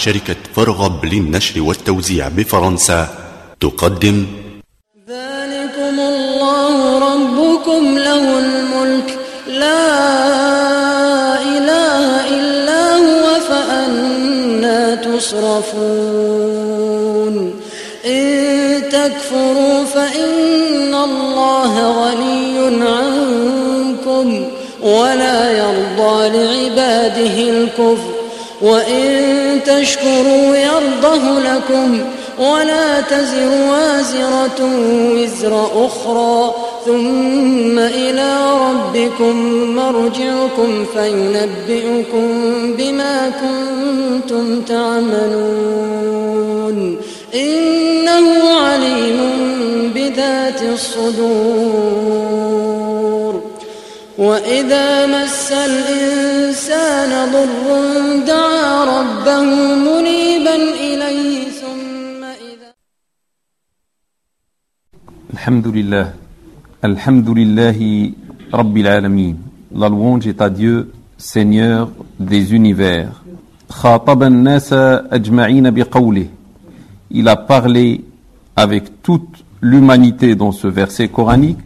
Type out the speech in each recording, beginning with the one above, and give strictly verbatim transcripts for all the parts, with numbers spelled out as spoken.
شركة فرغب للنشر والتوزيع بفرنسا تقدم ذلكم الله ربكم له الملك لا إله إلا هو فأنى تصرفون إن تكفروا فإن الله غني عنكم ولا يرضى لعباده الكفر وإن تشكروا يرضه لكم ولا تزر وازرة وزر أخرى ثم إلى ربكم مرجعكم فينبئكم بما كنتم تعملون إنه عليم بذات الصدور وإذا مس الإنسان ضر دعا ربه منيبا إليه ثم إذا الحمد لله الحمد لله رب العالمين. La louange est à Dieu, Seigneur des univers. خاطب الناس أجمعين بقوله. Il a parlé avec toute l'humanité dans ce verset coranique.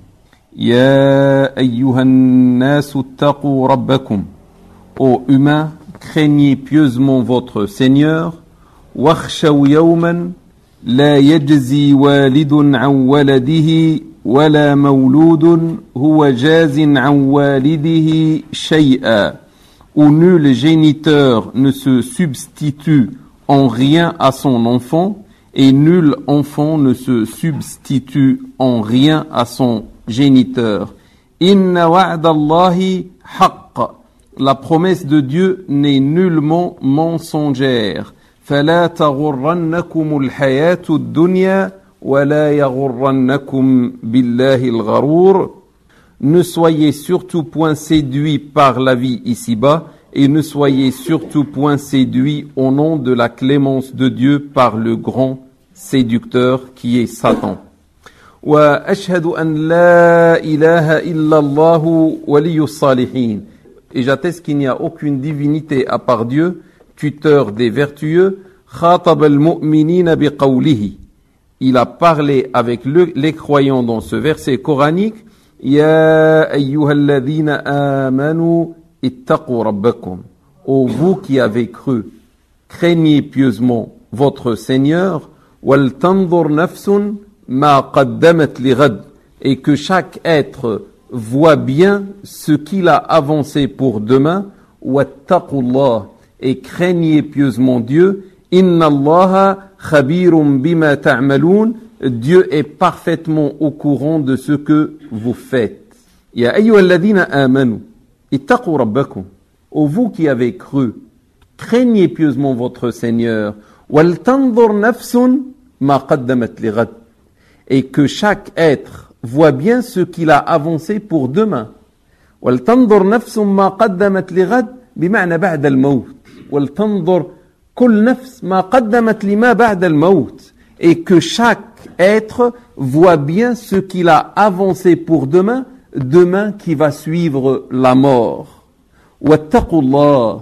Ya ayyuhan nas ittaqu rabbakum. Ô humains, craignez pieusement votre Seigneur. Wakhshaw yawman la yajzi walidun an waladihi wala mawludun huwa jazin an walidihi shay'a. Où nul géniteur ne se substitue en rien à son enfant et nul enfant ne se substitue en rien à son géniteur. Inna wa'dallahi haqq. La promesse de Dieu n'est nullement mensongère. Fala taghurrannakumul hayatud dunya wala yaghurrannakum billahi al-gharur. Ne soyez surtout point séduits par la vie ici-bas et ne soyez surtout point séduits au nom de la clémence de Dieu par le grand séducteur qui est Satan. وأشهد أن لا إله إلا الله ولي الصالحين. Et j'atteste qu'il n'y a aucune divinité à part Dieu, tuteur des vertueux. خاطب المؤمنين بقوله. Il a parlé avec le, les croyants dans ce verset coranique. يا أيها الذين آمنوا اتقوا ربكم. Ô vous qui avez cru, craignez pieusement votre Seigneur. وَلْتَنْظُرْ نَفْسٌ ma qaddamat li ghad, et que chaque être voit bien ce qu'il a avancé pour demain. Wattaqullah, et craignez pieusement Dieu. Inna Allaha khabirum bima ta'malun. Dieu est parfaitement au courant de ce que vous faites. Ya ayyuhalladhina amanu ittaqu rabbakum. Ô vous qui avez cru, craignez pieusement votre Seigneur. Wal tanzur nafsun ma qaddamat li ghad, et que chaque être voit bien ce qu'il a avancé pour demain. وَلْتَنْظُرْ نَفْسٌ مَا قَدَّمَتْ لِغَدٍ بمعنى بعد الموت. وَلْتَنْظُرْ كُلْ نَفْسٍ مَا قَدَّمَتْ لِمَا بعد الموت. Et que chaque être voit bien ce qu'il a avancé pour demain, demain qui va suivre la mort. وَاتَّقُوا اللَّهِ.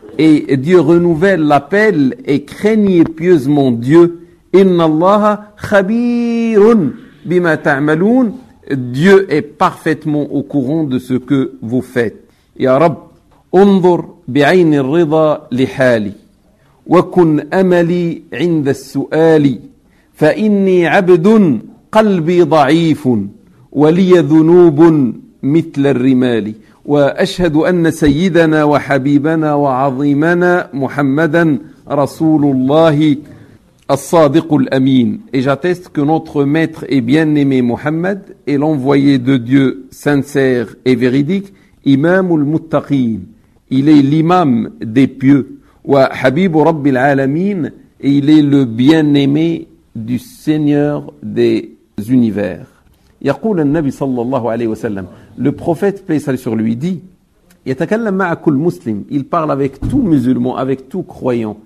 Et Dieu renouvelle l'appel et craignez pieusement Dieu. Inna Allaha khabirun bima ta'malun. Dieu est parfaitement au courant de ce que vous faites. Ya Rabb, unzur bi'ayn ar-ridha li hali wa kun amali 'inda as-su'ali fa inni 'abdun qalbi dha'ifun wa li dhunubun mithla ar-rimali wa ashhadu anna sayyidana wa habibana wa 'azimana Muhammadan Rasulullah As-Sadiq al-Amin. Et j'atteste que notre maître et bien-aimé Mohammed est l'envoyé de Dieu sincère et véridique, Imam al-Muttaqin. Il est l'imam des pieux. Wa Habib Rabbil Alamin. Et il est le bien-aimé du Seigneur des univers. يقول النبي صلى الله عليه وسلم. Le prophète, paix et salut sur lui, dit يتكلم مع كل مسلم. Il parle avec tout musulman, avec tout croyant.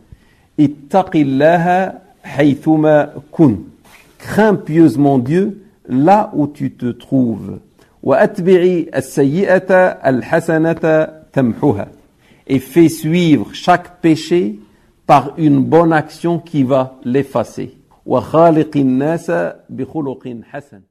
اتق الله حيثما كن. Crains pieusement Dieu là où tu te trouves. وأتبعي السيئة الحسنة تمحها. Et fais suivre chaque péché par une bonne action qui va l'effacer. وَخَالِقِ النَّاسَ بِخُلُقٍ حَسَنٍ